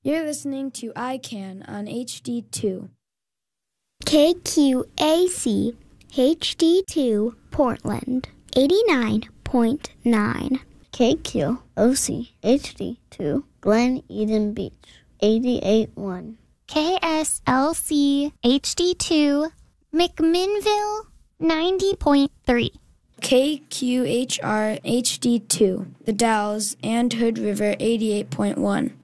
You're listening to iCan on HD2. KQAC HD2 Portland 89.9. KQOC HD2 Glen Eden Beach 88.1. KSLC HD2 McMinnville 90.3. KQHR HD2 The Dalles and Hood River 88.1.